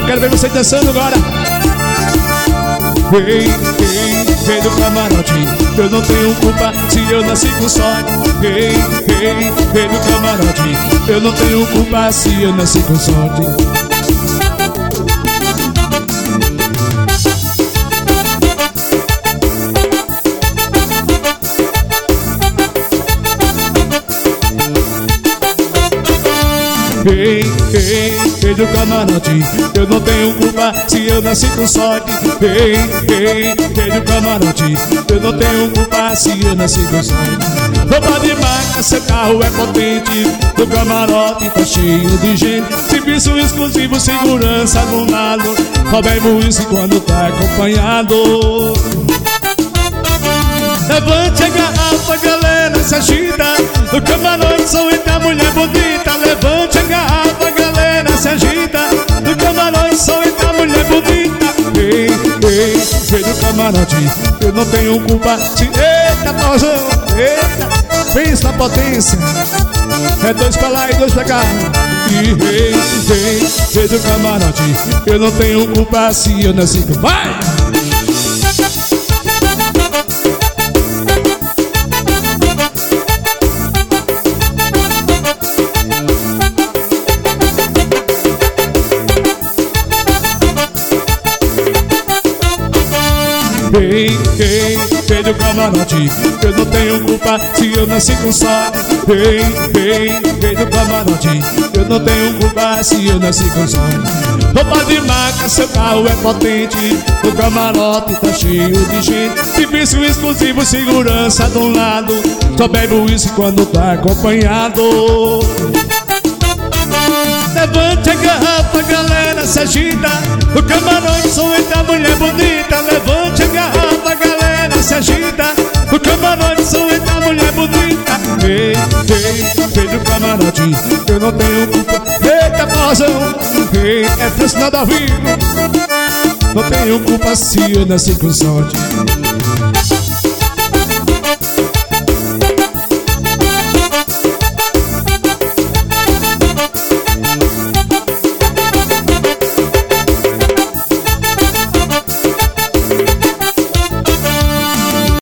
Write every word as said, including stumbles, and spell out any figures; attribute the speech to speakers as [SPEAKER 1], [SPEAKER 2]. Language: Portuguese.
[SPEAKER 1] quero ver você dançando agora. Ei, ei, vem do camarote, eu não tenho culpa se eu nasci com sorte. Ei, ei, vem do camarote, eu não tenho culpa se eu nasci com sorte. Ei, ei, ei do camarote, eu não tenho culpa se eu nasci com sorte. Ei, ei, ei do camarote, eu não tenho culpa se eu nasci com sorte. Roupa de marca, seu carro é potente, do camarote tá cheio de gente. Serviço exclusivo, segurança no lado, só bebo isso quando tá acompanhado. Levante a garrafa, galera, se agita, no camarote só entra mulher bonita. Levante a garrafa, galera, se agita, no camarote só entra mulher bonita. Ei, ei, vem do camarote, eu não tenho culpa se... Eita, pauzão, eita, pensa na potência. É dois pra lá e dois pra cá. E ei, ei, vem do camarote, eu não tenho culpa se eu nasci com... Vai! Ei, ei, vem do camarote, eu não tenho culpa se eu nasci com sorte. Ei, ei, vem do camarote, eu não tenho culpa se eu nasci com sorte. Roupa de marca, seu carro é potente, o camarote tá cheio de gente. Serviço exclusivo, segurança do lado, só bebo isso quando tá acompanhado. Levante a garrafa, galera, se agita, no camarote só entra mulher bonita. Levante a garrafa, galera, se agita, no camarote só entra mulher bonita. Ei, ei, vem do camarote, eu não tenho culpa. Eita, pauzão, ei, é nada ao vivo. Não tenho culpa se eu nasci com sorte.